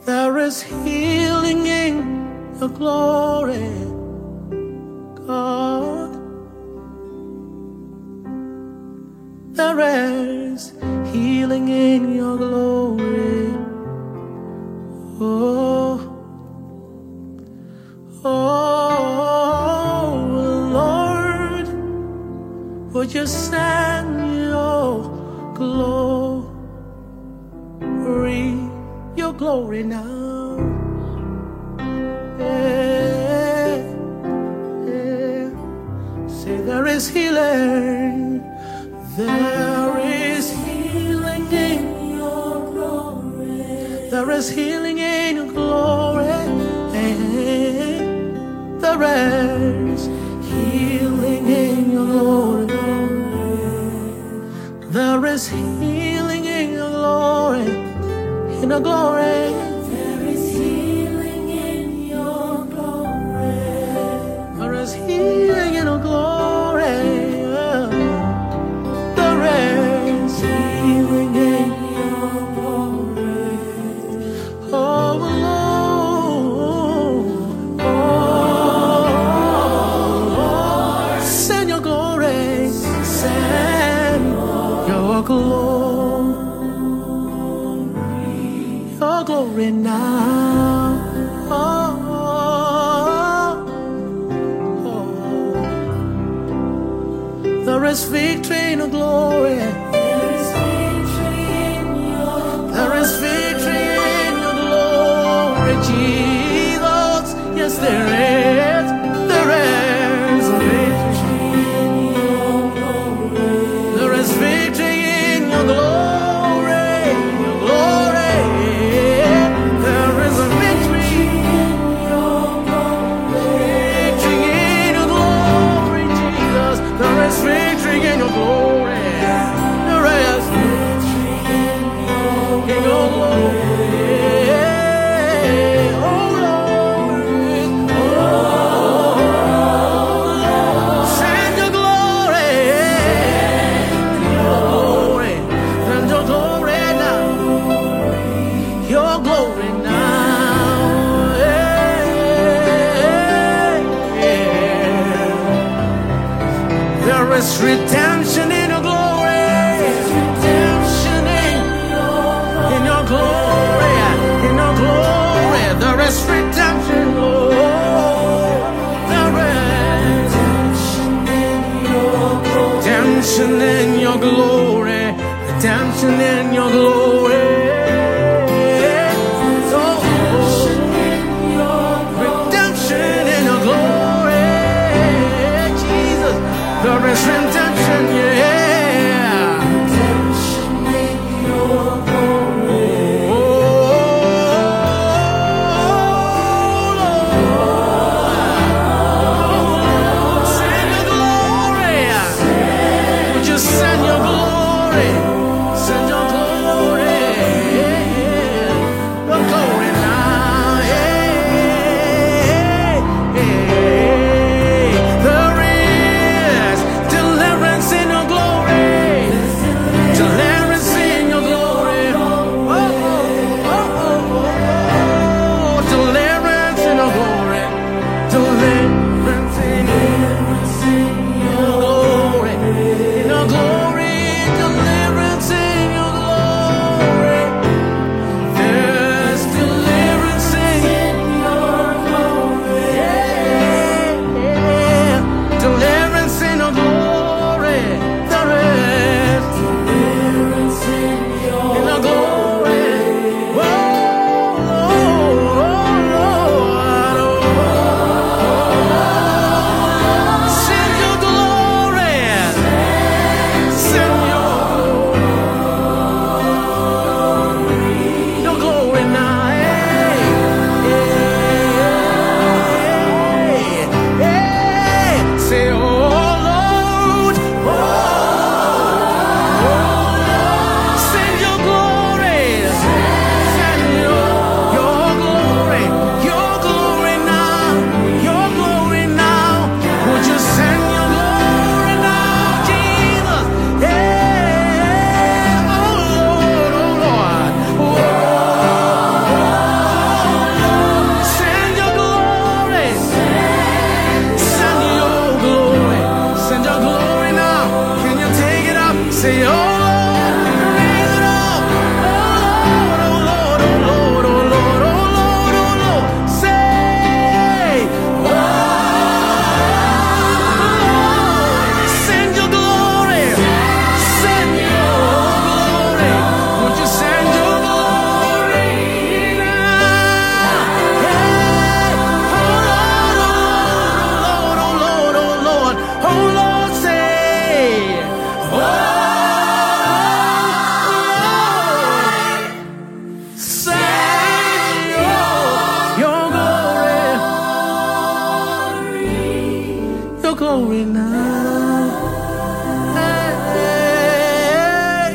There is healing in your glory, God. There is healing in your glory. Oh, oh, Lord, would you send your glory now? Yeah, yeah. Say there is healing. There is healing in your glory. There is healing in your glory. There is healing in your glory. There is healing in your glory. In your glory. There is healing in your glory. There is healing in your glory. There is healing in your glory. Oh Lord, oh, send your glory, send your glory, your glory now. Oh, oh. There is victory in your glory. There is victory in your glory. There is victory in your glory, Jesus. Yes, there is. There is victory in your glory. There is victory in your glory. Your glory. There is a victory. In your glory. Victory in your glory, Jesus. There is victory in your glory. There is Victory in your in your glory. Oh Lord, send your glory, send your glory now, your glory now. There is redemption in your glory, redemption in your glory, in your glory. There is redemption, Lord. There is redemption in your glory, redemption in your glory. Oh, redemption in your glory, Jesus. There is redemption, yeah. Send your glory, send your glory. Say, oh Lord, raise it up. Oh Lord, oh Lord, oh Lord, oh Lord, oh Lord. Say, oh Lord, send your glory. Send your glory. Would you send your glory now? Hey, oh Lord, oh Lord, oh Lord, oh Lord, oh Lord, say, oh Lord, send your glory now. Hey,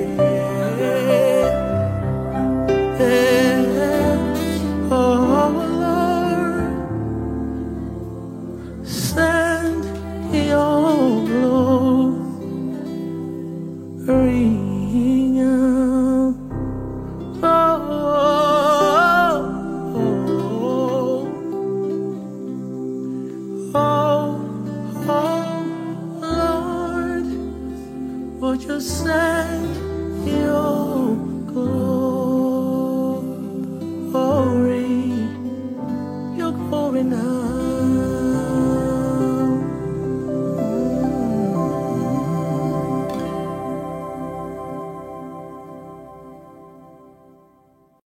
oh Lord, send your glory now. Oh, oh, oh, Lord, would you say?